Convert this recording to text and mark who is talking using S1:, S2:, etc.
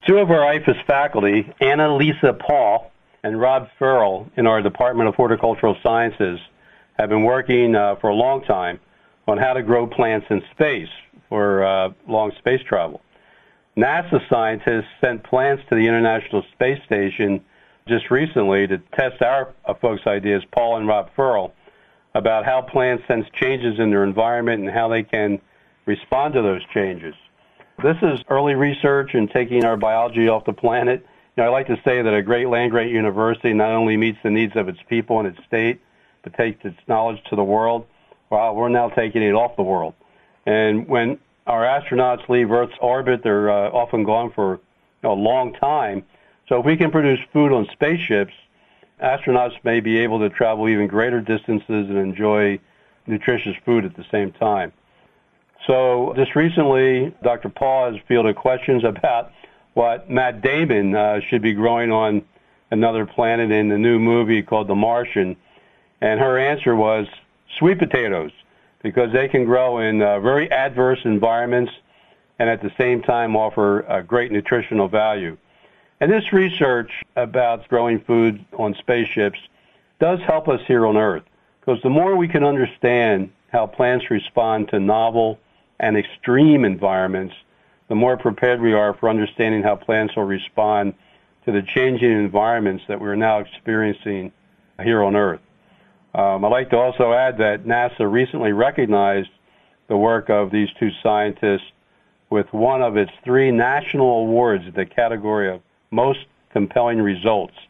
S1: Two of our IFAS faculty, Annalisa Paul and Rob Farrell, in our Department of Horticultural Sciences, have been working for a long time on how to grow plants in space for long space travel. NASA scientists sent plants to the International Space Station just recently to test our folks' ideas, Paul and Rob Farrell, about how plants sense changes in their environment and how they can respond to those changes. This is early research in taking our biology off the planet. I like to say that a great land-grant university not only meets the needs of its people and its state, but takes its knowledge to the world. Well, we're now taking it off the world. And when our astronauts leave Earth's orbit, they're often gone for a long time. So if we can produce food on spaceships, astronauts may be able to travel even greater distances and enjoy nutritious food at the same time. So just recently, Dr. Paul has fielded questions about what Matt Damon should be growing on another planet in the new movie called The Martian. And her answer was sweet potatoes, because they can grow in very adverse environments and at the same time offer a great nutritional value. And this research about growing food on spaceships does help us here on Earth, because the more we can understand how plants respond to novel and extreme environments, the more prepared we are for understanding how plants will respond to the changing environments that we're now experiencing here on Earth. I'd like to also add that NASA recently recognized the work of these two scientists with one of its 3 national awards in the category of most compelling results.